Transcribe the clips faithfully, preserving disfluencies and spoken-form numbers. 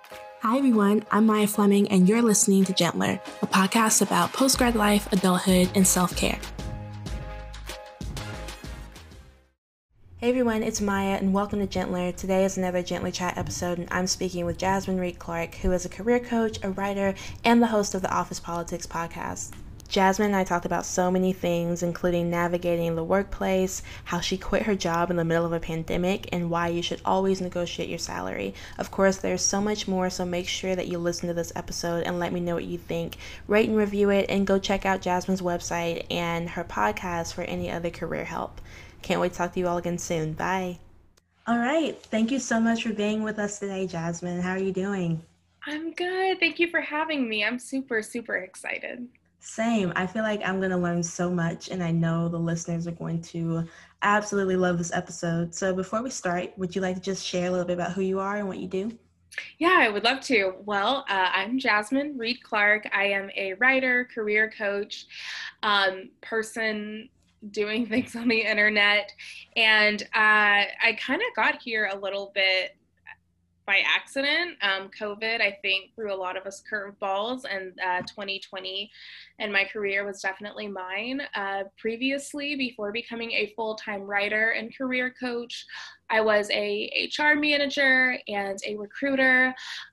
Hi everyone, I'm Maya Fleming and you're listening to Gentler, a podcast about postgrad life, adulthood, and self-care. Hey everyone, it's Maya and welcome to Gentler. Today is another Gently Chat episode and I'm speaking with Jasmine Reed Clark, who is a career coach, a writer, and the host of the Office Politics podcast. Jasmine and I talked about so many things, including navigating the workplace, how she quit her job in the middle of a pandemic, and why you should always negotiate your salary. Of course, there's so much more, so make sure that you listen to this episode and let me know what you think. Rate and review it, and go check out Jasmine's website and her podcast for any other career help. Can't wait to talk to you all again soon. Bye. All right. Thank you so much for being with us today, Jasmine. How are you doing? I'm good. Thank you for having me. I'm super, super excited. Same. I feel like I'm going to learn so much, and I know the listeners are going to absolutely love this episode. So before we start, would you like to just share a little bit about who you are and what you do? Yeah, I would love to. Well, uh, I'm Jasmine Reed Clark. I am a writer, career coach, um, person doing things on the internet. And uh, I kind of got here a little bit by accident. Um, COVID, I think, threw a lot of us curveballs, and uh, twenty twenty and my career was definitely mine. Uh, previously, before becoming a full-time writer and career coach, I was a H R manager and a recruiter.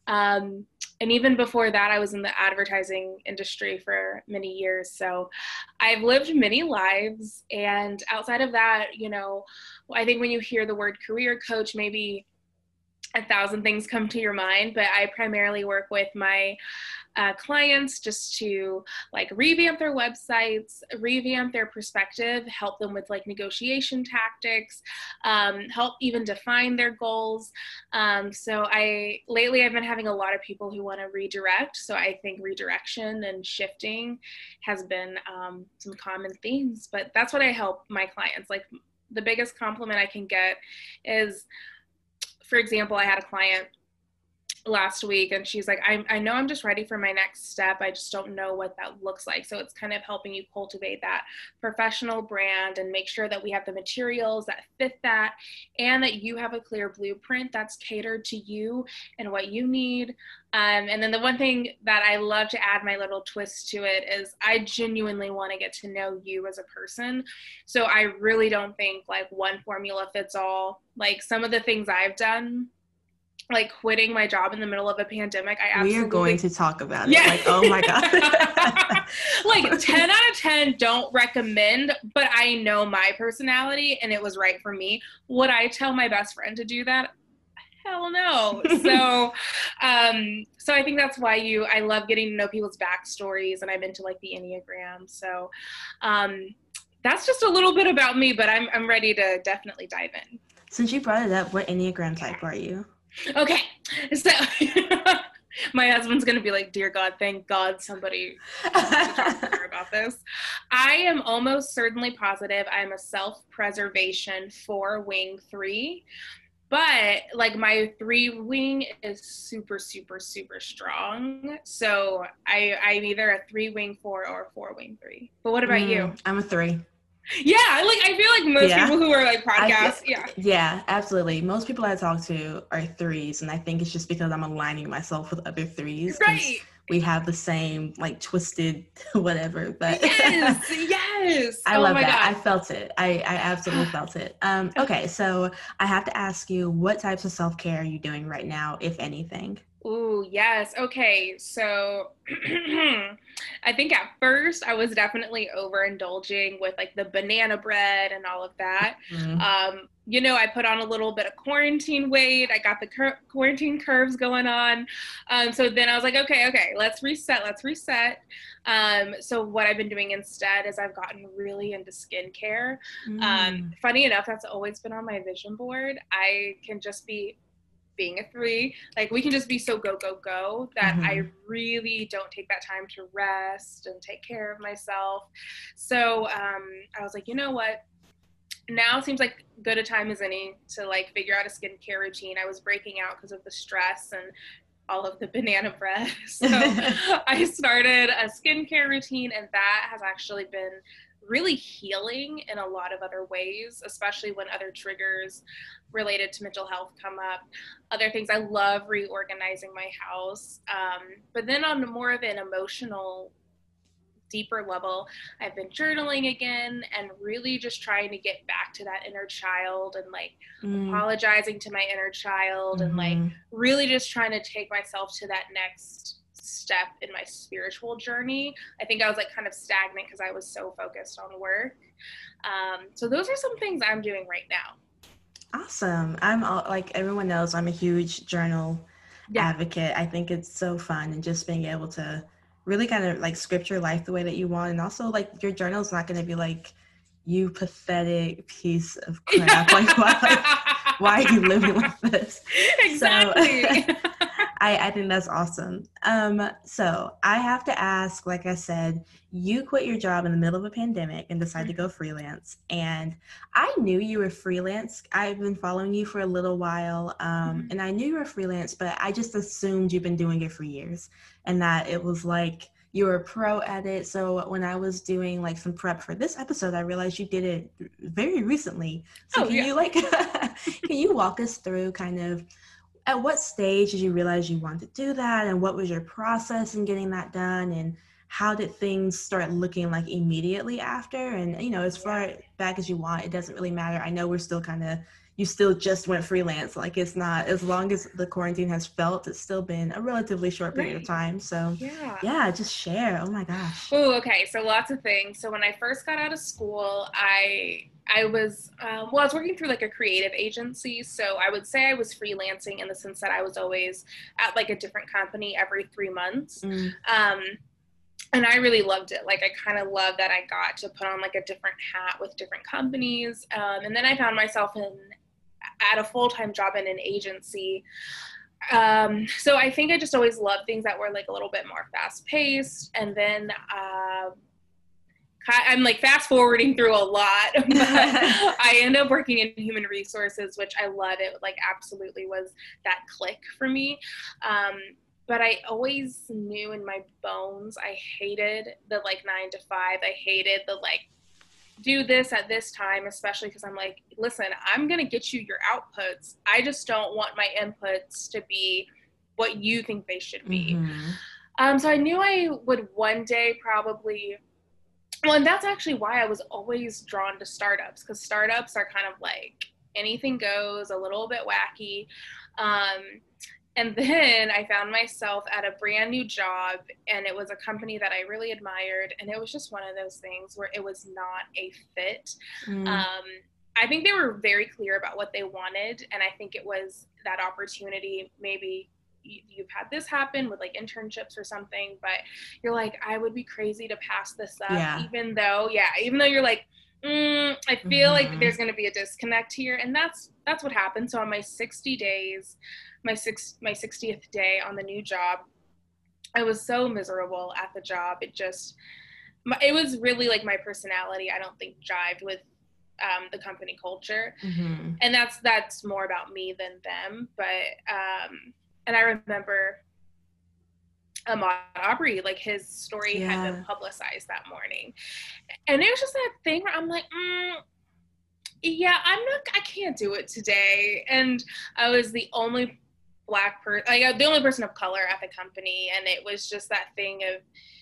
Um, and even before that, I was in the advertising industry for many years. So I've lived many lives. And outside of that, you know, I think when you hear the word career coach, maybe a thousand things come to your mind, but I primarily work with my uh, clients just to like revamp their websites, revamp their perspective, help them with like negotiation tactics, um, help even define their goals. Um, so I, lately I've been having a lot of people who want to redirect. So I think redirection and shifting has been um, some common themes, but that's what I help my clients. Like the biggest compliment I can get is, for example, I had a client last week and she's like, I, I know I'm just ready for my next step. I just don't know what that looks like. So it's kind of helping you cultivate that professional brand and make sure that we have the materials that fit that and that you have a clear blueprint that's catered to you and what you need. Um, and then the one thing that I love to add my little twist to it is I genuinely want to get to know you as a person. So I really don't think like one formula fits all. Like some of the things I've done, like quitting my job in the middle of a pandemic, I absolutely... We are going to talk about it. Yeah. Like, oh my God. Like ten out of ten don't recommend, but I know my personality and it was right for me. Would I tell my best friend to do that? Hell no. So, um, so I think that's why you, I love getting to know people's backstories, and I'm into like the Enneagram. So, um, that's just a little bit about me, but I'm, I'm ready to definitely dive in. Since you brought it up, what Enneagram type are you? Okay. So my husband's going to be like, dear God, thank God somebody talked to her about this. I am almost certainly positive I'm a self-preservation four wing three. But like my three wing is super, super, super strong. So I, I'm either a three wing four or a four wing three. But what about mm, you? I'm a three. Yeah, like I feel like most yeah. people who are like podcasts, I, yeah. Yeah, absolutely. Most people I talk to are threes, and I think it's just because I'm aligning myself with other threes. Right. We have the same like twisted whatever, but yes, yes. I oh love my that. God. I felt it. I, I absolutely felt it. Um, okay, so I have to ask you, what types of self-care are you doing right now, if anything? Ooh, yes. Okay. So I think at first I was definitely overindulging with like the banana bread and all of that. Mm. Um, you know, I put on a little bit of quarantine weight. I got the cur- quarantine curves going on. Um, so then I was like, okay, okay, let's reset. Let's reset. Um, so what I've been doing instead is I've gotten really into skincare. Mm. Um, funny enough, that's always been on my vision board. I can just be being a three, like we can just be so go, go, go that mm-hmm. I really don't take that time to rest and take care of myself. So um, I was like, you know what? Now seems like good a time as any to like figure out a skincare routine. I was breaking out because of the stress and all of the banana bread. So I started a skincare routine, and that has actually been really healing in a lot of other ways, especially when other triggers related to mental health come up. Other things, I love reorganizing my house. Um, but then on more of an emotional, deeper level, I've been journaling again and really just trying to get back to that inner child and like mm. apologizing to my inner child mm-hmm. and like really just trying to take myself to that next step in my spiritual journey. I think I was like kind of stagnant because I was so focused on work. Um, so those are some things I'm doing right now. Awesome. I'm all, like everyone knows, I'm a huge journal yeah. advocate. I think it's so fun, and just being able to really kind of like script your life the way that you want. And also like your journal is not going to be like, you pathetic piece of crap. Like why, like, why are you living with this? Exactly. So, I, I think that's awesome. Um, so I have to ask, like I said, you quit your job in the middle of a pandemic and decided mm-hmm. to go freelance. And I knew you were freelance. I've been following you for a little while. Um, mm-hmm. And I knew you were freelance, but I just assumed you've been doing it for years and that it was like you were a pro at it. So when I was doing like some prep for this episode, I realized you did it very recently. So oh, can yeah. you like, can you walk us through kind of at what stage did you realize you wanted to do that, and what was your process in getting that done, and how did things start looking like immediately after? And, you know, as far back as you want, it doesn't really matter. I know we're still kind of, you still just went freelance. Like it's not, as long as the quarantine has felt, it's still been a relatively short period right. of time. So yeah. yeah, just share. Oh my gosh. Oh, okay. So lots of things. So when I first got out of school, I, I was, um, well, I was working through like a creative agency. So I would say I was freelancing in the sense that I was always at like a different company every three months. Mm. Um, and I really loved it. Like, I kind of loved that I got to put on like a different hat with different companies. Um, and then I found myself in, at a full-time job in an agency. Um, so I think I just always loved things that were like a little bit more fast-paced. And then, uh, I'm like fast forwarding through a lot, but I end up working in human resources, which I love. It like absolutely was that click for me. Um, but I always knew in my bones, I hated the like nine to five. I hated the like, do this at this time, especially because I'm like, listen, I'm going to get you your outputs. I just don't want my inputs to be what you think they should be. Mm-hmm. Um, so I knew I would one day probably, well, and that's actually why I was always drawn to startups, because startups are kind of like anything goes, a little bit wacky. Um, and then I found myself at a brand new job, and it was a company that I really admired. And it was just one of those things where it was not a fit. Mm. Um, I think they were very clear about what they wanted. And I think it was that opportunity, maybe you've had this happen with like internships or something, but you're like, I would be crazy to pass this up, yeah. even though, yeah, even though you're like, mm, I feel mm-hmm. like there's going to be a disconnect here. And that's, that's what happened. So on my sixty days, my six, my sixtieth day on the new job, I was so miserable at the job. It just, it was really like my personality, I don't think jived with um, the company culture. Mm-hmm. And that's, that's more about me than them. But, um, and I remember Ahmaud Arbery, like his story yeah. had been publicized that morning. And it was just that thing where I'm like, mm, yeah, I'm not, I can't do it today. And I was the only black person, like the only person of color at the company. And it was just that thing of,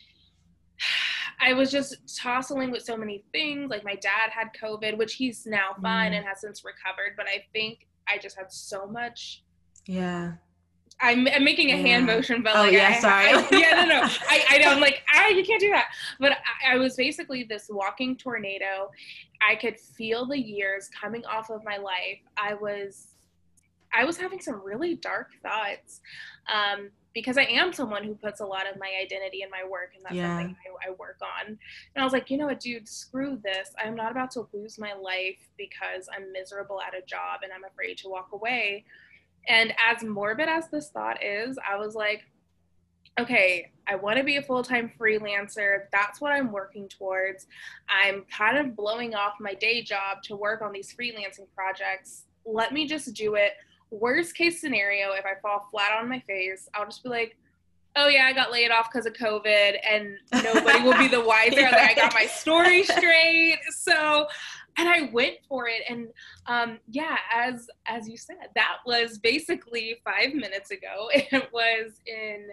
I was just tossing with so many things. Like my dad had COVID, which he's now fine mm. and has since recovered. But I think I just had so much. Yeah. I'm, I'm making a yeah. hand motion, but oh, like, yeah, I, sorry. I, yeah, no, no, I, I know, I'm like, ah, you can't do that. But I, I was basically this walking tornado. I could feel the years coming off of my life. I was, I was having some really dark thoughts, um, because I am someone who puts a lot of my identity in my work, and that's yeah. something I, I work on. And I was like, you know what, dude, screw this. I'm not about to lose my life because I'm miserable at a job and I'm afraid to walk away. And as morbid as this thought is, I was like, okay, I want to be a full-time freelancer. That's what I'm working towards. I'm kind of blowing off my day job to work on these freelancing projects. Let me just do it. Worst case scenario, if I fall flat on my face, I'll just be like, oh yeah, I got laid off because of COVID, and nobody will be the wiser. Like, I got my story straight. So, and I went for it. And um, yeah, as as you said, that was basically five minutes ago. It was in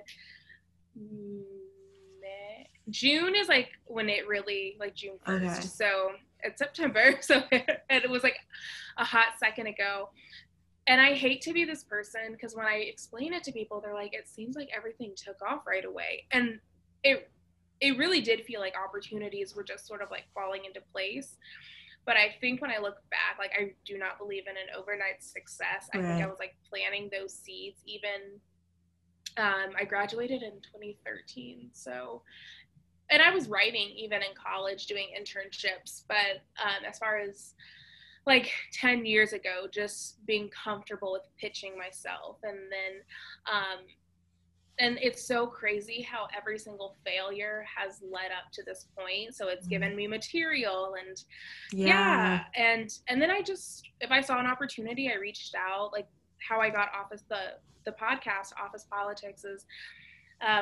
May. June is like when it really, like June first. Okay. So it's September. So it, it was like a hot second ago. And I hate to be this person, because when I explain it to people, they're like, it seems like everything took off right away. And it it really did feel like opportunities were just sort of like falling into place. But I think when I look back, like, I do not believe in an overnight success. Right. I think I was like planting those seeds even. Um, I graduated in twenty thirteen. So, and I was writing even in college, doing internships. But um, as far as like ten years ago, just being comfortable with pitching myself. And then, um, and it's so crazy how every single failure has led up to this point. So it's given me material, and yeah. yeah. And, and then I just, if I saw an opportunity, I reached out. Like, how I got Office, the, the podcast Office Politics is, um,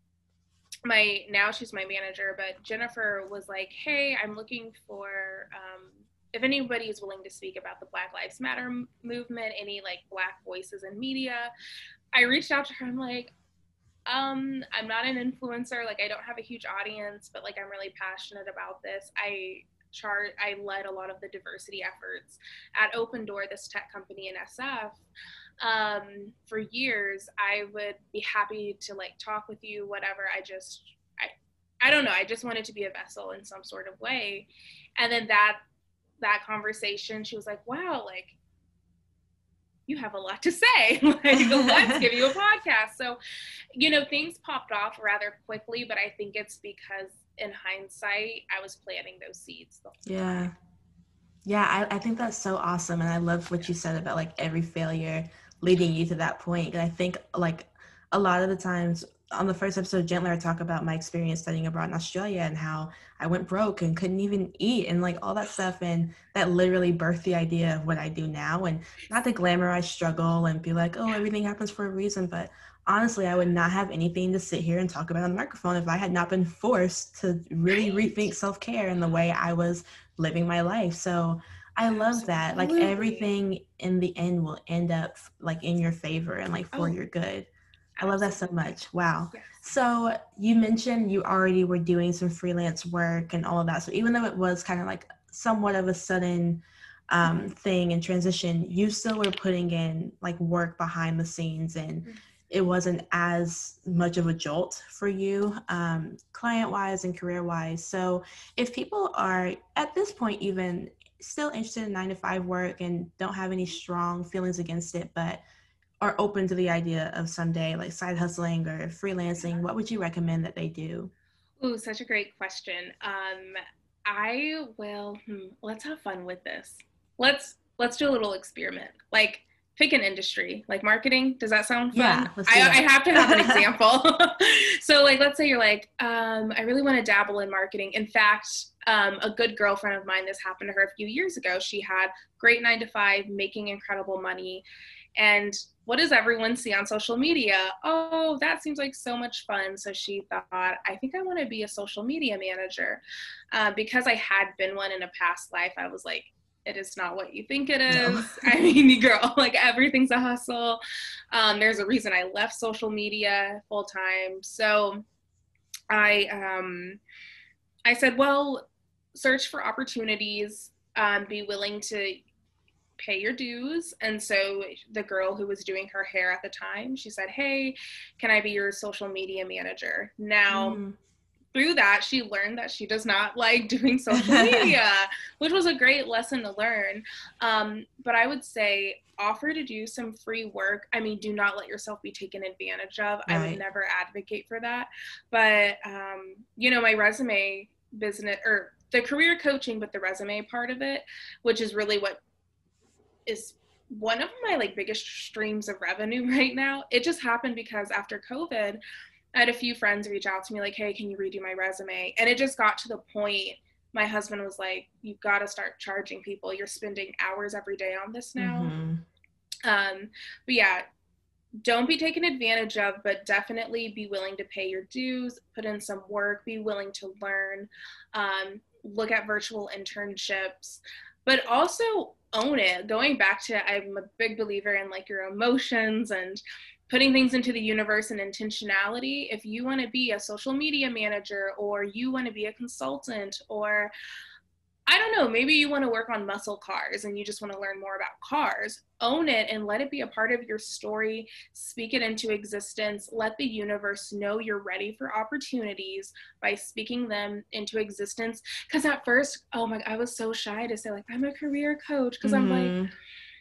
my, now she's my manager, but Jennifer was like, hey, I'm looking for, um, if anybody is willing to speak about the Black Lives Matter movement, any like Black voices in media. I reached out to her. I'm like, um, I'm not an influencer. Like, I don't have a huge audience, but like, I'm really passionate about this. I chart, I led a lot of the diversity efforts at Open Door, this tech company in S F. Um, for years, I would be happy to like talk with you, whatever. I just, I, I don't know. I just wanted to be a vessel in some sort of way. And then that, that conversation, she was like, wow, like, you have a lot to say. Like, let's give you a podcast. So, you know, things popped off rather quickly, but I think it's because in hindsight, I was planting those seeds the whole yeah. time. Yeah, I, I think that's so awesome. And I love what you said about like every failure leading you to that point. And I think like a lot of the times on the first episode of Gentler, I talk about my experience studying abroad in Australia and how I went broke and couldn't even eat and like all that stuff. And that literally birthed the idea of what I do now. And not to glamorize struggle and be like, oh, everything happens for a reason. But honestly, I would not have anything to sit here and talk about on the microphone if I had not been forced to really rethink self-care in the way I was living my life. So I love Absolutely. That. Like everything in the end will end up like in your favor and like for oh. your good. I love that so much. Wow. Yes. So you mentioned you already were doing some freelance work and all of that. So even though it was kind of like somewhat of a sudden um, thing and transition, you still were putting in like work behind the scenes, and it wasn't as much of a jolt for you um, client-wise and career-wise. So if people are at this point even still interested in nine to five work and don't have any strong feelings against it, but are open to the idea of someday like side hustling or freelancing, what would you recommend that they do? Ooh, such a great question. Um, I will, hmm, let's have fun with this. Let's, let's do a little experiment. Like, pick an industry, like marketing. Does that sound fun? Yeah, let's do I, that. I have to have an example. So like, let's say you're like, um, I really want to dabble in marketing. In fact, um, a good girlfriend of mine, this happened to her a few years ago. She had great nine to five, making incredible money. And what does everyone see on social media? Oh, that seems like so much fun. So she thought, I think I want to be a social media manager. Uh, because I had been one in a past life, I was like, it is not what you think it is. No. I mean, girl, like everything's a hustle. Um, there's a reason I left social media full time. So I, um, I said, well, search for opportunities, um, be willing to pay your dues. And so the girl who was doing her hair at the time, she said, hey, can I be your social media manager? Now, mm. through that, she learned that she does not like doing social media, which was a great lesson to learn. Um, but I would say offer to do some free work. I mean, do not let yourself be taken advantage of. Right. I would never advocate for that. But, um, you know, my resume business, or the career coaching, but the resume part of it, which is really what is one of my like biggest streams of revenue right now. It just happened because after COVID, I had a few friends reach out to me like, hey, can you redo my resume? And it just got to the point, my husband was like, you've got to start charging people. You're spending hours every day on this now. Mm-hmm. Um, but yeah, don't be taken advantage of, but definitely be willing to pay your dues, put in some work, be willing to learn, um, look at virtual internships, but also own it. Going back to, I'm a big believer in like your emotions and putting things into the universe and intentionality. If you want to be a social media manager, or you want to be a consultant, or I don't know, maybe you want to work on muscle cars and you just want to learn more about cars, own it and let it be a part of your story. Speak it into existence. Let the universe know you're ready for opportunities by speaking them into existence. Because at first, oh my, I was so shy to say like, I'm a career coach, because mm-hmm. I'm like,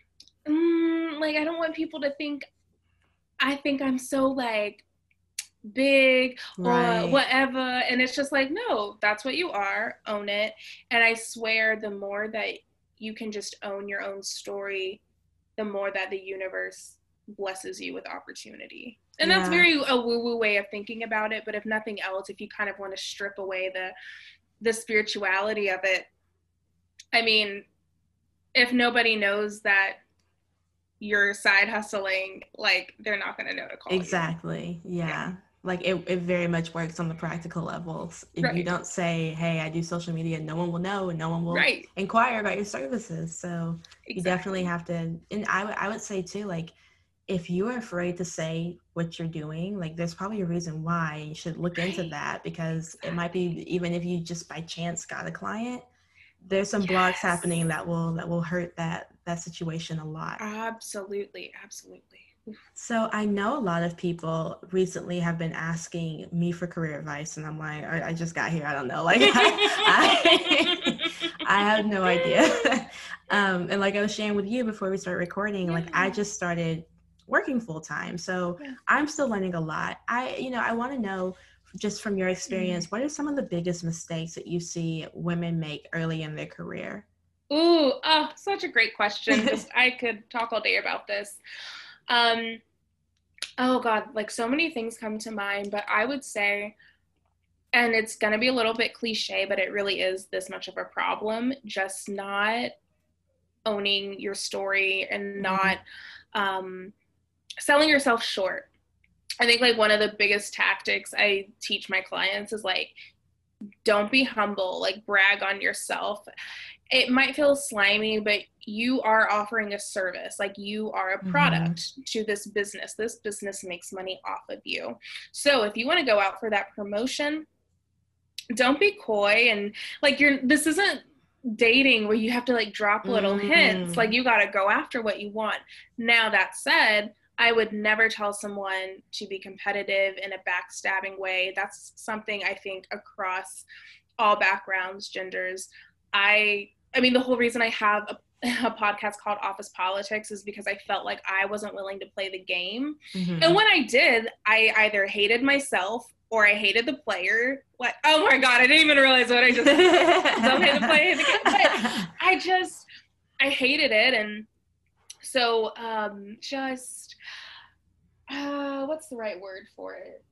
mm, like, I don't want people to think, I think I'm so like big right. or whatever, and it's just like, no, that's what you are. Own it. And I swear, the more that you can just own your own story, the more that the universe blesses you with opportunity. And yeah. that's very a woo-woo way of thinking about it, but if nothing else, if you kind of want to strip away the the spirituality of it, I mean, if nobody knows that you're side hustling, like, they're not going to know to call exactly. you. Yeah. yeah. Like it, it very much works on the practical levels. If right. you don't say, hey, I do social media, no one will know and no one will right. inquire about your services. So exactly. you definitely have to, and I, w- I would say too, like, if you are afraid to say what you're doing, like there's probably a reason why. You should look right. into that, because exactly. it might be, even if you just by chance got a client, there's some yes. blogs happening that will, that will hurt that, that situation a lot. Absolutely. Absolutely. So I know a lot of people recently have been asking me for career advice, and I'm like, I, I just got here. I don't know. Like, I, I, I have no idea. um, and like I was sharing with you before we started recording, yeah. like I just started working full time. So yeah. I'm still learning a lot. I, you know, I want to know, just from your experience, mm. what are some of the biggest mistakes that you see women make early in their career? Ooh, oh, such a great question. Just, I could talk all day about this. Um, oh God, like so many things come to mind, but I would say, and it's going to be a little bit cliche, but it really is this much of a problem, just not owning your story and not, um, selling yourself short. I think like one of the biggest tactics I teach my clients is like, don't be humble, like brag on yourself. It might feel slimy, but you are offering a service. Like, you are a product mm-hmm. to this business. This business makes money off of you. So if you want to go out for that promotion, don't be coy and like you're, this isn't dating where you have to like drop little mm-hmm. hints. Like, you got to go after what you want. Now, that said, I would never tell someone to be competitive in a backstabbing way. That's something I think across all backgrounds, genders. I, I mean, the whole reason I have a, a podcast called Office Politics is because I felt like I wasn't willing to play the game. Mm-hmm. And when I did, I either hated myself or I hated the player. Like, oh my God, I didn't even realize what I just said. Don't hate the player, hate the game. But I just, I hated it. And so um, just, uh, what's the right word for it?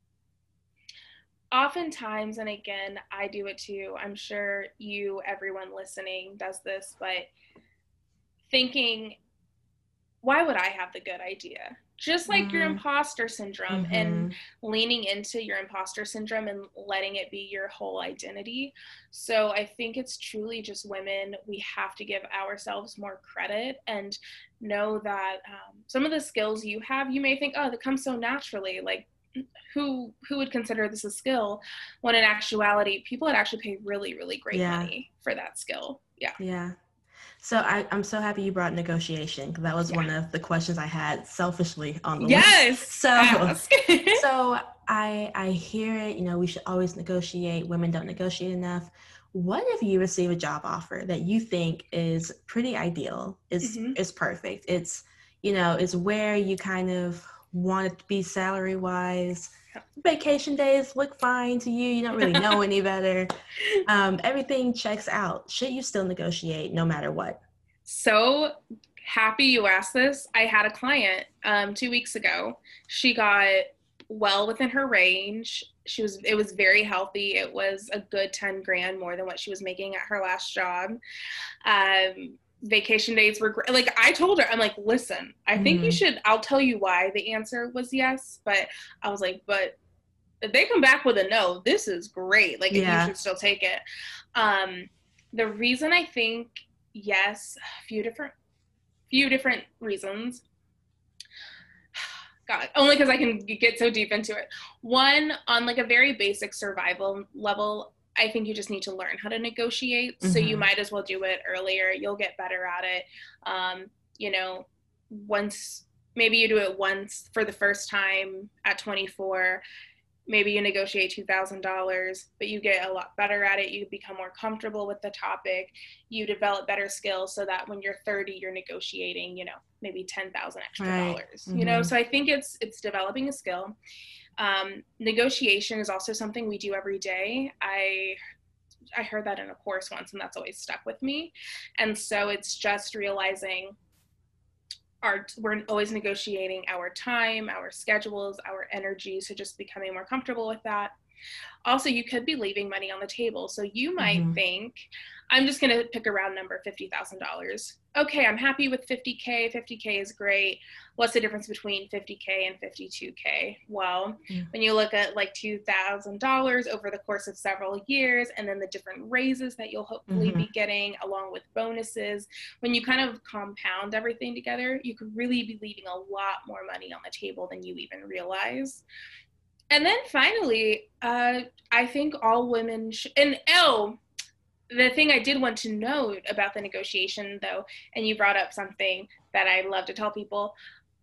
Oftentimes, and again, I do it too, I'm sure you, everyone listening does this, but thinking, why would I have the good idea? Just like mm-hmm. your imposter syndrome mm-hmm. and leaning into your imposter syndrome and letting it be your whole identity. So I think it's truly just women, we have to give ourselves more credit and know that um, some of the skills you have, you may think, oh, that comes so naturally. Like, who who would consider this a skill, when in actuality people would actually pay really really great yeah. money for that skill. Yeah yeah so I, I'm so happy you brought negotiation, because that was yeah. one of the questions I had selfishly on the yes list. So so I I hear it, you know, we should always negotiate, women don't negotiate enough. What if you receive a job offer that you think is pretty ideal, is mm-hmm. is perfect, it's, you know, is where you kind of want it to be salary wise, vacation days look fine to you, you don't really know any better, um, everything checks out, should you still negotiate no matter what? So happy you asked this. I had a client um, two weeks ago. She got well within her range. She was, it was very healthy. It was a good ten grand more than what she was making at her last job. Um, vacation days were great. Like I told her, I'm like, listen, I think mm-hmm. you should, I'll tell you why the answer was yes. But I was like, but if they come back with a no, this is great. Like yeah. you should still take it. Um, the reason I think yes, a few different, few different reasons. God, only because I can get so deep into it. One, on like a very basic survival level, I think you just need to learn how to negotiate. Mm-hmm. So you might as well do it earlier. You'll get better at it. Um, you know, once, maybe you do it once for the first time at twenty-four, maybe you negotiate two thousand dollars, but you get a lot better at it. You become more comfortable with the topic. You develop better skills so that when you're thirty, you're negotiating, you know, maybe ten thousand extra right. dollars, mm-hmm. you know? So I think it's, it's developing a skill. Um, negotiation is also something we do every day. I, I heard that in a course once, and that's always stuck with me. And so it's just realizing our, we're always negotiating our time, our schedules, our energy. So just becoming more comfortable with that. Also, you could be leaving money on the table. So you might mm-hmm. think, I'm just going to pick a round number, fifty thousand dollars. Okay, I'm happy with fifty K. fifty K is great. What's the difference between fifty K and fifty-two K? Well, mm-hmm. when you look at like two thousand dollars over the course of several years, and then the different raises that you'll hopefully mm-hmm. be getting along with bonuses, when you kind of compound everything together, you could really be leaving a lot more money on the table than you even realize. And then finally, uh, I think all women, sh- and oh, the thing I did want to note about the negotiation though, and you brought up something that I love to tell people,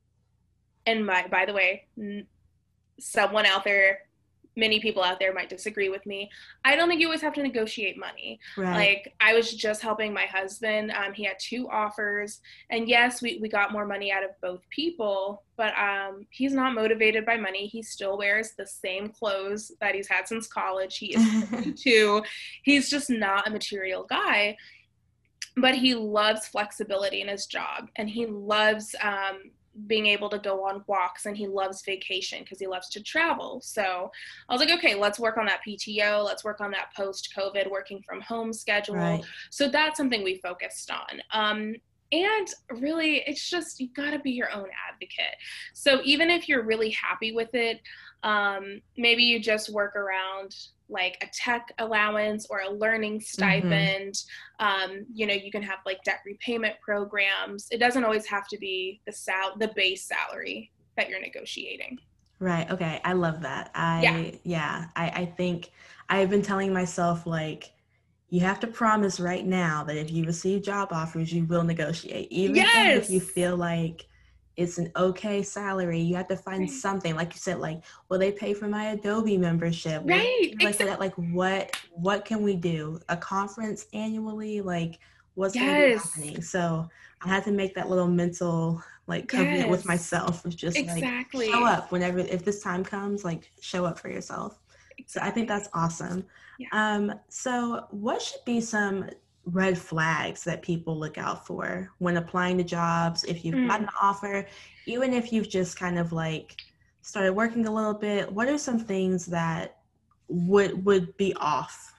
and my, by the way, n- someone out there, many people out there might disagree with me. I don't think you always have to negotiate money. Right. Like I was just helping my husband. Um, he had two offers, and yes, we, we got more money out of both people, but um, he's not motivated by money. He still wears the same clothes that he's had since college. He is twenty-two. He's just not a material guy, but he loves flexibility in his job, and he loves um, being able to go on walks, and he loves vacation because he loves to travel. So I was like, okay, let's work on that P T O. Let's work on that post-COVID working from home schedule. Right. So that's something we focused on. Um, and really, it's just, you gotta be your own advocate. So even if you're really happy with it, um, maybe you just work around like a tech allowance or a learning stipend. Mm-hmm. Um, you know, you can have like debt repayment programs. It doesn't always have to be the sal- the base salary that you're negotiating. Right. Okay. I love that. I, yeah, yeah I, I think I've been telling myself, like, you have to promise right now that if you receive job offers, you will negotiate. Even yes! if you feel like it's an okay salary, you have to find right. something, like you said, like, will they pay for my Adobe membership? Right. Like exactly. that, like what, what can we do? A conference annually? Like what's yes. going to be happening? So I had to make that little mental like covenant yes. with myself of just exactly. like show up whenever, if this time comes, like show up for yourself. Exactly. So I think that's awesome. Yeah. Um, so what should be some red flags that people look out for when applying to jobs? If you've mm. gotten an offer, even if you've just kind of like started working a little bit, what are some things that would would be off?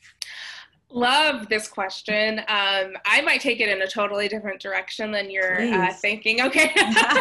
Love this question. Um, I might take it in a totally different direction than you're uh, thinking. Okay.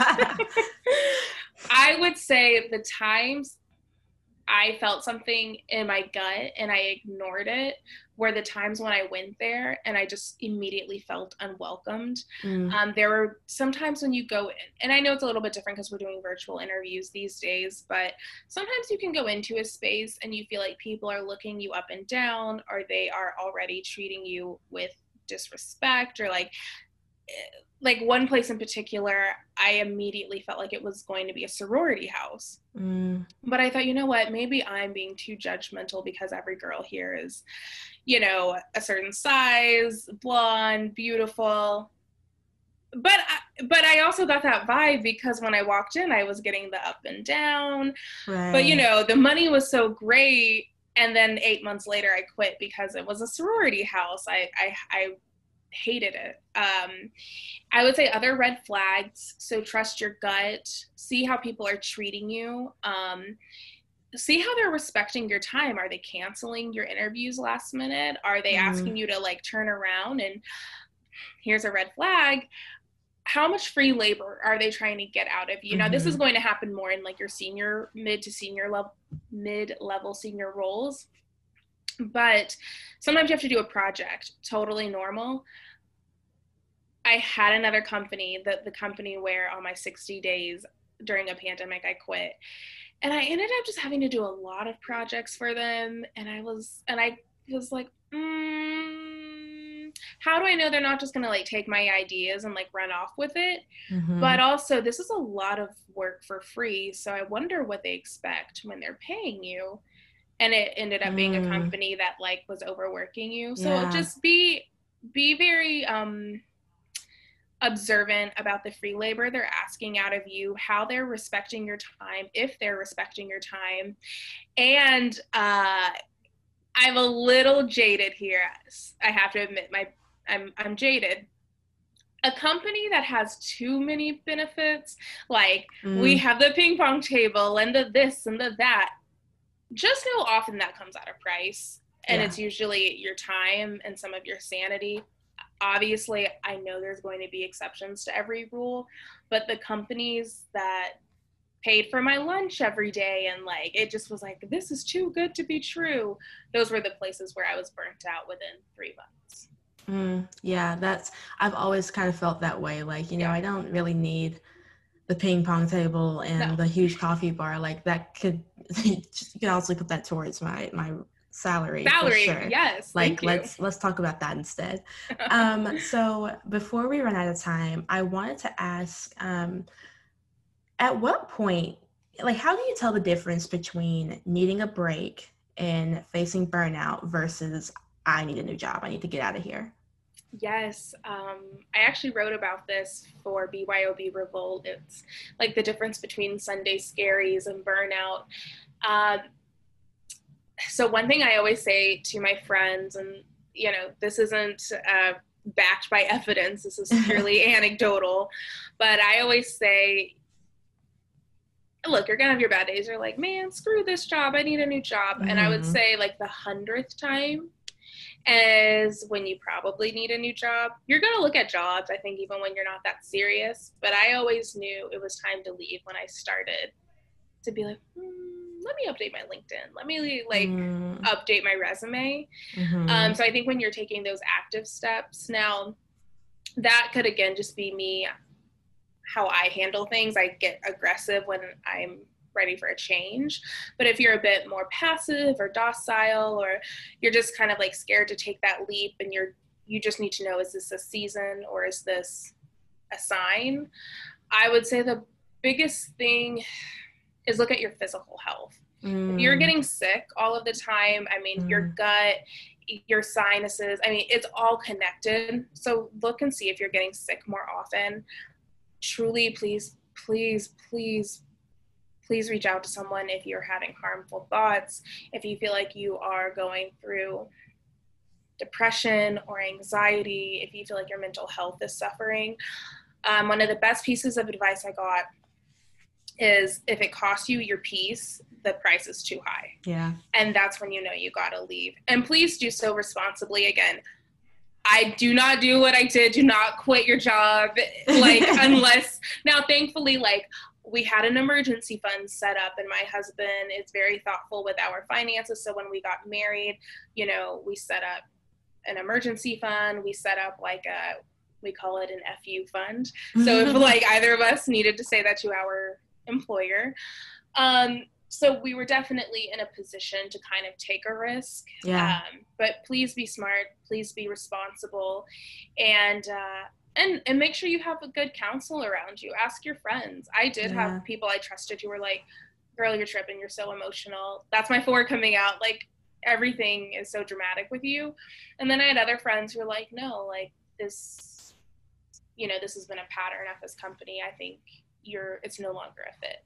I would say the times I felt something in my gut and I ignored it were the times when I went there and I just immediately felt unwelcomed. Mm. Um, there were some times when you go in, and I know it's a little bit different because we're doing virtual interviews these days, but sometimes you can go into a space and you feel like people are looking you up and down, or they are already treating you with disrespect, or like, like one place in particular, I immediately felt like it was going to be a sorority house. Mm. But I thought, you know what, maybe I'm being too judgmental because every girl here is, you know, a certain size, blonde, beautiful. But I, but I also got that vibe because when I walked in, I was getting the up and down. Right. But, you know, the money was so great. And then eight months later, I quit because it was a sorority house. I, I, I hated it. Um, I would say other red flags. So trust your gut, see how people are treating you. Um, see how they're respecting your time. Are they canceling your interviews last minute? Are they mm. asking you to like turn around? And here's a red flag. How much free labor are they trying to get out of you? Mm-hmm. Now, this is going to happen more in like your senior, mid to senior level, mid-level senior roles. But sometimes you have to do a project, totally normal. I had another company, the, the company where on my sixty days during a pandemic, I quit. And I ended up just having to do a lot of projects for them. And I was, and I was like, mm, how do I know they're not just going to like take my ideas and like run off with it? Mm-hmm. But also this is a lot of work for free. So I wonder what they expect when they're paying you. And it ended up being mm. a company that like was overworking you. So yeah. just be, be very, um, observant about the free labor they're asking out of you, how they're respecting your time, if they're respecting your time. And uh, I'm a little jaded here. I have to admit, my I'm I'm jaded. A company that has too many benefits, like mm. we have the ping pong table and the this and the that, just know often that comes at a price. And yeah. it's usually your time and some of your sanity. Obviously, I know there's going to be exceptions to every rule, but the companies that paid for my lunch every day and like, it just was like, this is too good to be true. Those were the places where I was burnt out within three months. Mm, yeah, that's, I've always kind of felt that way. Like, you know, yeah. I don't really need the ping pong table and no. the huge coffee bar. Like that could, you can also put that towards my, my salary. Salary, for sure. Yes. Like let's let's talk about that instead. um, so before we run out of time, I wanted to ask, um, at what point, like, how do you tell the difference between needing a break and facing burnout versus I need a new job, I need to get out of here? Yes, um, I actually wrote about this for B Y O B Revolt. It's like the difference between Sunday scaries and burnout. Um, So one thing I always say to my friends, and, you know, this isn't uh, backed by evidence, this is purely anecdotal, but I always say, look, you're going to have your bad days. You're like, man, screw this job. I need a new job. Mm-hmm. And I would say like the hundredth time is when you probably need a new job. You're going to look at jobs, I think, even when you're not that serious. But I always knew it was time to leave when I started to be like, hmm, let me update my LinkedIn. Let me like mm. update my resume. Mm-hmm. Um, so I think when you're taking those active steps now, that could again just be me, how I handle things. I get aggressive when I'm ready for a change. But if you're a bit more passive or docile, or you're just kind of like scared to take that leap and you're, you just need to know, is this a season or is this a sign? I would say the biggest thing is look at your physical health. Mm. If you're getting sick all of the time, I mean, mm. your gut, your sinuses, I mean, it's all connected. So look and see if you're getting sick more often. Truly, please, please, please, please reach out to someone if you're having harmful thoughts, if you feel like you are going through depression or anxiety, if you feel like your mental health is suffering. Um, one of the best pieces of advice I got is if it costs you your peace, the price is too high. Yeah. And that's when you know you gotta leave. And please do so responsibly. Again, I do not do what I did. Do not quit your job. Like, unless, now thankfully, like, we had an emergency fund set up and my husband is very thoughtful with our finances. So when we got married, you know, we set up an emergency fund. We set up like a, we call it an F U fund. So if like either of us needed to say that to our employer. Um, so we were definitely in a position to kind of take a risk. Yeah. Um, but please be smart, please be responsible, and uh, and and make sure you have a good counsel around you. Ask your friends. I did yeah. have people I trusted who were like, girl, you're tripping, you're so emotional. That's my four coming out. Like, everything is so dramatic with you. And then I had other friends who were like, no, like this, you know, this has been a pattern at this company. I think you're, it's no longer a fit.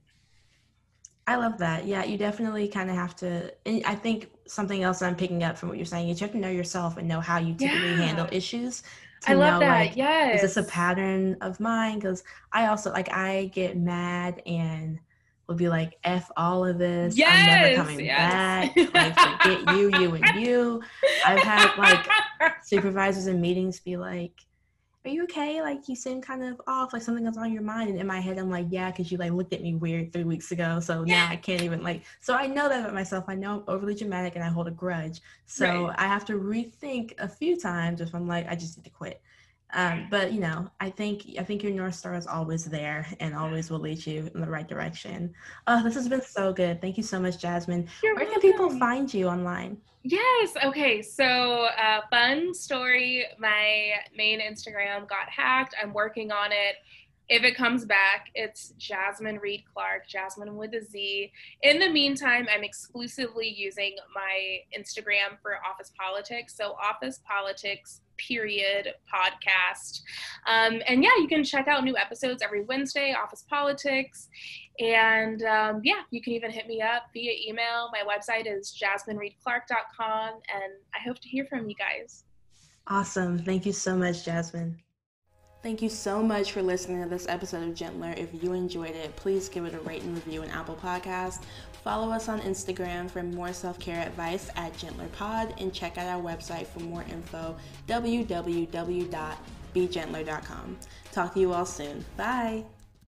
I love that. Yeah, you definitely kind of have to, and I think something else I'm picking up from what you're saying is you have to know yourself and know how you typically yeah. handle issues. I love know, that. Like, yes. Is this a pattern of mine? Because I also, like, I get mad and will be like, F all of this. Yes. I'm never coming yes. back. Like, forget you, you, and you. I've had, like, supervisors in meetings be like, are you okay? Like, you seem kind of off, like something was on your mind. And in my head, I'm like, yeah, because you like looked at me weird three weeks ago. So now I can't even like, so I know that about myself. I know I'm overly dramatic and I hold a grudge. So Right. I have to rethink a few times if I'm like, I just need to quit. Um, but you know, I think I think your North Star is always there and always will lead you in the right direction. Oh, this has been so good. Thank you so much, Jasmine. You're Where can people welcome. find you online? Yes. Okay. So, uh, fun story. My main Instagram got hacked. I'm working on it. If it comes back, it's Jasmine Reed Clark, Jasmine with a Z. In the meantime, I'm exclusively using my Instagram for Office Politics. So, Office Politics, period, podcast. Um, and yeah, you can check out new episodes every Wednesday, Office Politics. And um, yeah, you can even hit me up via email. My website is jasmine reed clark dot com, and I hope to hear from you guys. Awesome. Thank you so much, Jasmine. Thank you so much for listening to this episode of Gentler. If you enjoyed it, please give it a rate and review on Apple Podcasts. Follow us on Instagram for more self-care advice at GentlerPod, and check out our website for more info, w w w dot be gentler dot com. Talk to you all soon. Bye.